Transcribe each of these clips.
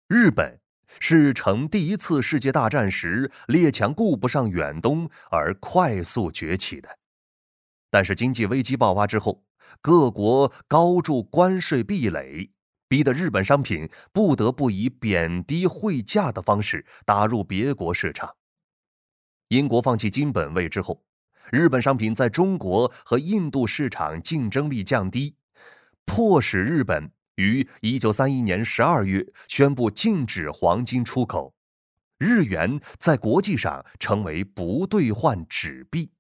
日本是乘第一次世界大战时列强顾不上远东而快速崛起的。但是经济危机爆发之后，各国高筑关税壁垒，逼得日本商品不得不以贬低汇价的方式打入别国市场。英国放弃金本位之后，日本商品在中国和印度市场竞争力降低，迫使日本于1931年12月宣布禁止黄金出口，日元在国际上成为不兑换纸币。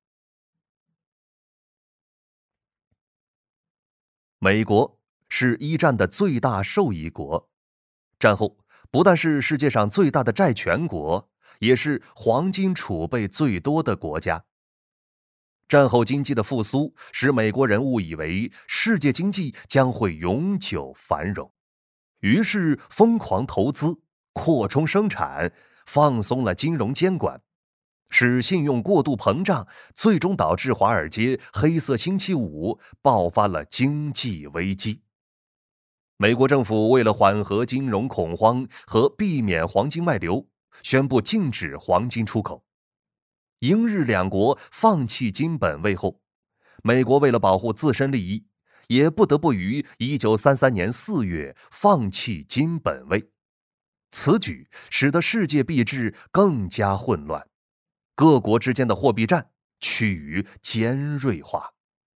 美国是一战的最大受益国，战后不但是世界上最大的债权国，也是黄金储备最多的国家。战后经济的复苏使美国人误以为世界经济将会永久繁荣，于是疯狂投资，扩充生产，放松了金融监管，使信用过度膨胀，最终导致华尔街黑色星期五爆发了经济危机。美国政府为了缓和金融恐慌和避免黄金外流，宣布禁止黄金出口。英日两国放弃金本位后，美国为了保护自身利益，也不得不于1933年4月放弃金本位。此举使得世界币制更加混乱，各国之间的货币战趋于尖锐化。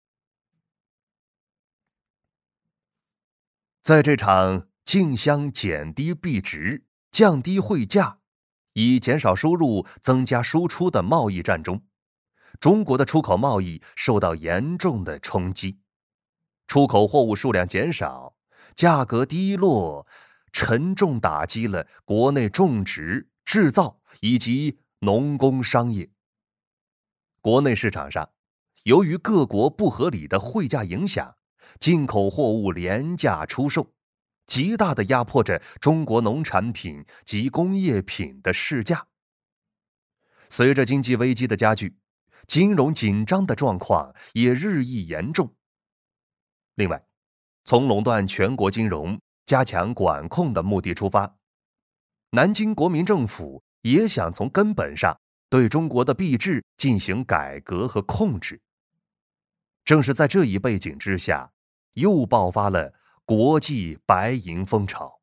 在这场竞相减低币值、降低汇价，以减少输入、增加输出的贸易战中，中国的出口贸易受到严重的冲击，出口货物数量减少，价格低落，沉重打击了国内种植、制造以及农工商业。国内市场上，由于各国不合理的汇价影响，进口货物廉价出售，极大地压迫着中国农产品及工业品的市价。随着经济危机的加剧，金融紧张的状况也日益严重。另外，从垄断全国金融、加强管控的目的出发，南京国民政府也想从根本上对中国的币制进行改革和控制。正是在这一背景之下，又爆发了国际白银风潮。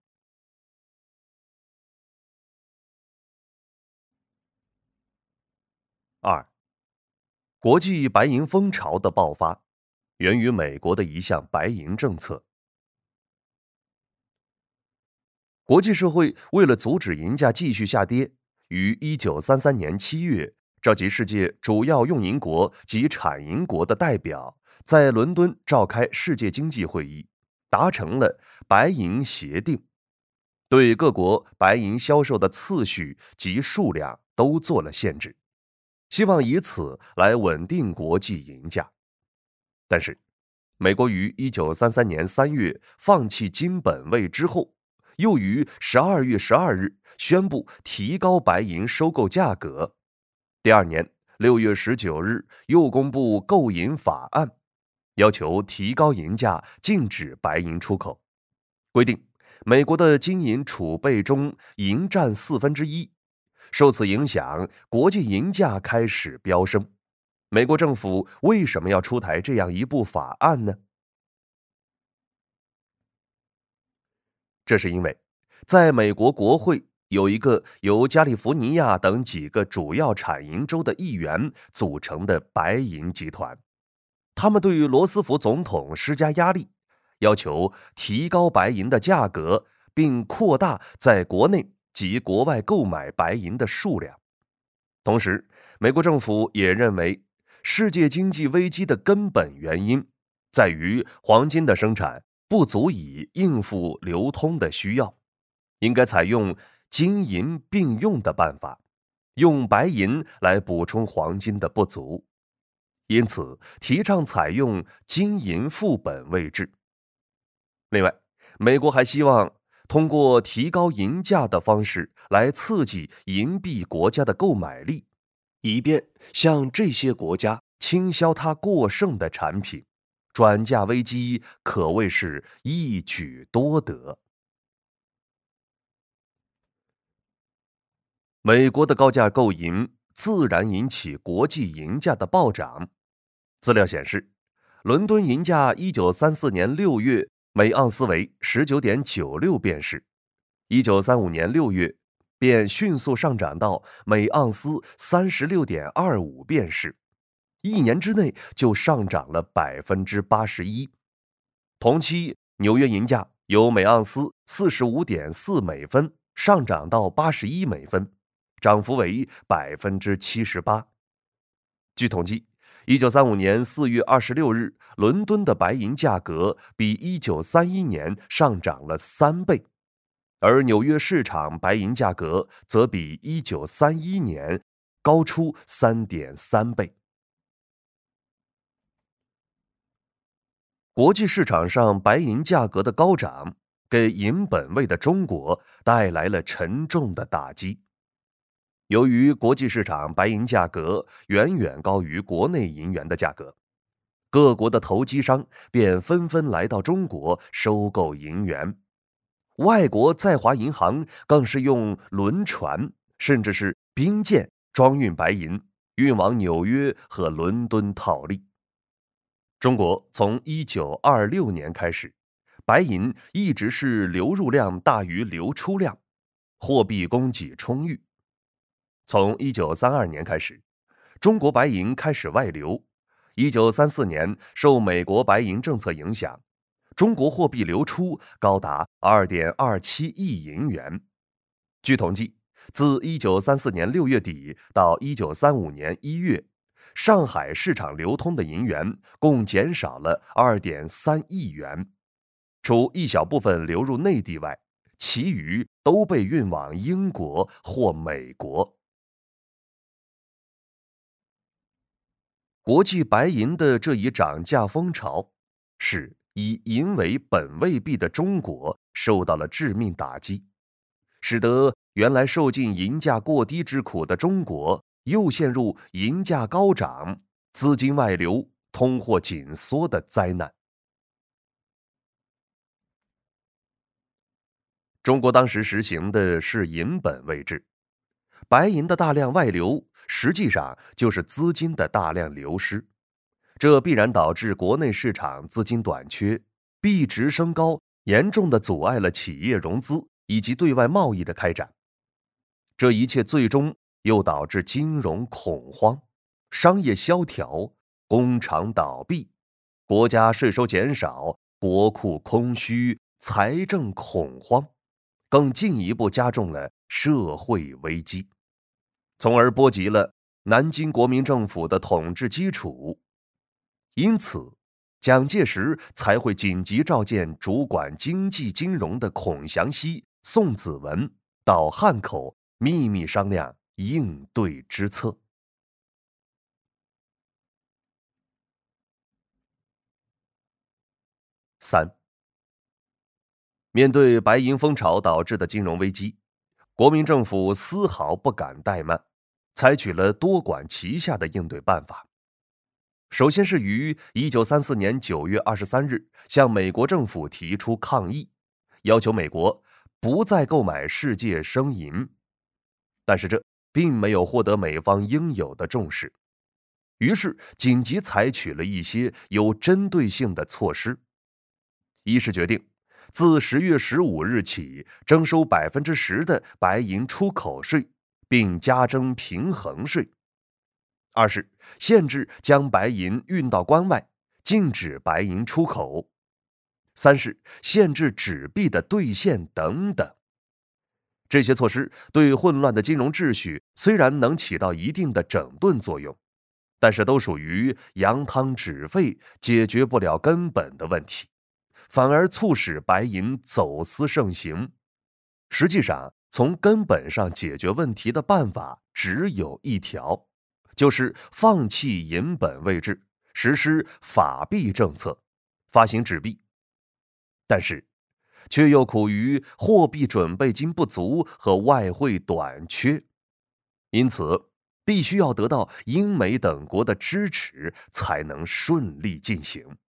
二，国际白银风潮的爆发，源于美国的一项白银政策。国际社会为了阻止银价继续下跌，于1933年7月召集世界主要用银国及产银国的代表，在伦敦召开世界经济会议，达成了白银协定，对各国白银销售的次序及数量都做了限制，希望以此来稳定国际银价。但是，美国于1933年3月放弃金本位之后，又于12月12日宣布提高白银收购价格。第二年6月19日又公布购银法案，要求提高银价，禁止白银出口，规定美国的金银储备中银占1/4。受此影响，国际银价开始飙升。美国政府为什么要出台这样一部法案呢？这是因为，在美国国会有一个由加利福尼亚等几个主要产银州的议员组成的白银集团，他们对于罗斯福总统施加压力，要求提高白银的价格，并扩大在国内及国外购买白银的数量。同时，美国政府也认为，世界经济危机的根本原因在于黄金的生产不足以应付流通的需要，应该采用金银并用的办法，用白银来补充黄金的不足。因此，提倡采用金银副本位制。另外，美国还希望通过提高银价的方式来刺激银币国家的购买力，以便向这些国家倾销它过剩的产品，转嫁危机可谓是一举多得。 美国的高价购银自然引起国际银价的暴涨。资料显示，伦敦银价1934年6月每盎司为19.96便士，1935年6月便迅速上涨到每盎司36.25便士，一年之内就上涨了81%。同期，纽约银价由每盎司45.4美分上涨到81美分，涨幅为78%。据统计，1935年4月26日，伦敦的白银价格比1931年上涨了3倍，而纽约市场白银价格则比1931年高出3.3倍。国际市场上白银价格的高涨，给银本位的中国带来了沉重的打击。由于国际市场白银价格远远高于国内银元的价格，各国的投机商便纷纷来到中国收购银元。外国在华银行更是用轮船甚至是兵舰装运白银，运往纽约和伦敦套利。中国从1926年开始，白银一直是流入量大于流出量，货币供给充裕。从1932年开始，中国白银开始外流。1934年，受美国白银政策影响，中国货币流出高达2.27亿银元。据统计，自1934年6月底到1935年1月，上海市场流通的银元共减少了2.3亿元，除一小部分流入内地外，其余都被运往英国或美国。国际白银的这一涨价风潮，使以银为本位币的中国受到了致命打击，使得原来受尽银价过低之苦的中国又陷入银价高涨、资金外流、通货紧缩的灾难。中国当时实行的是银本位制，白银的大量外流，实际上就是资金的大量流失，这必然导致国内市场资金短缺，币值升高，严重地阻碍了企业融资以及对外贸易的开展。这一切最终又导致金融恐慌、商业萧条、工厂倒闭、国家税收减少、国库空虚、财政恐慌，更进一步加重了社会危机，从而波及了南京国民政府的统治基础。因此，蒋介石才会紧急召见主管经济金融的孔祥熙、宋子文到汉口秘密商量应对之策。3. 面对白银风潮导致的金融危机，国民政府丝毫不敢怠慢，采取了多管齐下的应对办法。首先是于1934年9月23日向美国政府提出抗议，要求美国不再购买世界生银。但是这并没有获得美方应有的重视，于是紧急采取了一些有针对性的措施。一是决定自10月15日起征收10%的白银出口税，并加征平衡税；二是限制将白银运到关外，禁止白银出口；三是限制纸币的兑现等等。这些措施对混乱的金融秩序虽然能起到一定的整顿作用，但是都属于扬汤止沸，解决不了根本的问题，反而促使白银走私盛行。实际上，从根本上解决问题的办法只有一条，就是放弃银本位制，实施法币政策，发行纸币。但是却又苦于货币准备金不足和外汇短缺，因此必须要得到英美等国的支持，才能顺利进行。